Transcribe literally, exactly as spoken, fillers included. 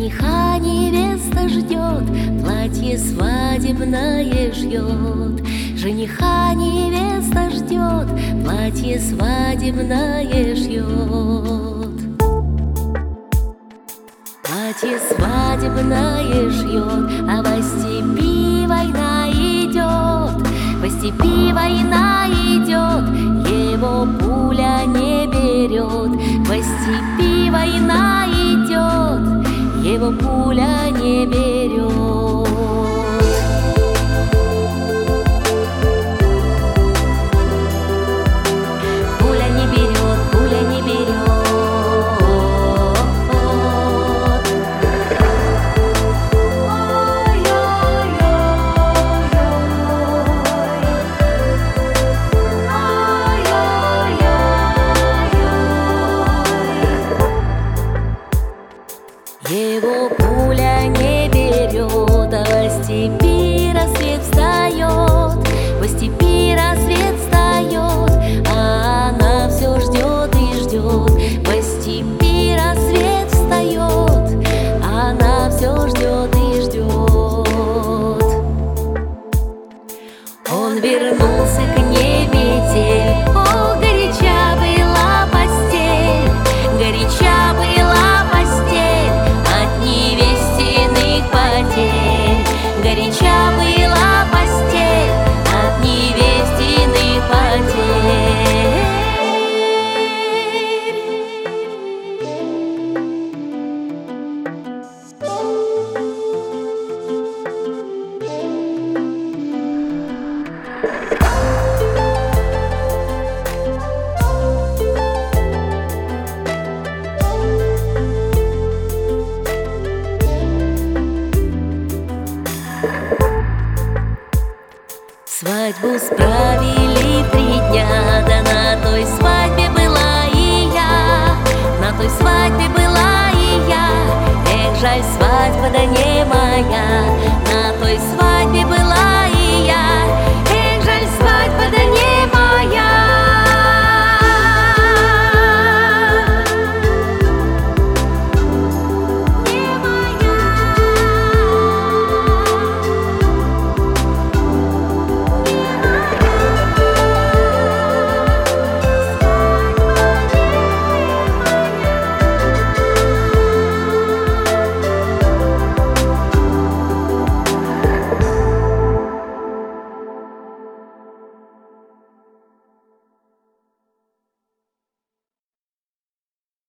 Жениха невеста ждет, платье свадебное шьет. Жениха невеста ждет, платье свадебное шьет. Платье свадебное шьет, а по степи война идет. По степи война идет, его пуля не берет. По степи война идет, его пуля не берет. Пуля не берет, пуля не берет. Его пуля не берет, а по степи рассвет встает. По степи рассвет встает, а она все ждет и ждет. По степи рассвет встает, а она все ждет и ждет. Он вернулся к ней метель, о, горяча была постель, горяча была постель от невестиных потерь. Горяча была постель от невестиных потерь. Свадьбу справили в три дня, да на той свадьбе была и я. На той свадьбе была и я. Эх, жаль, свадьба да не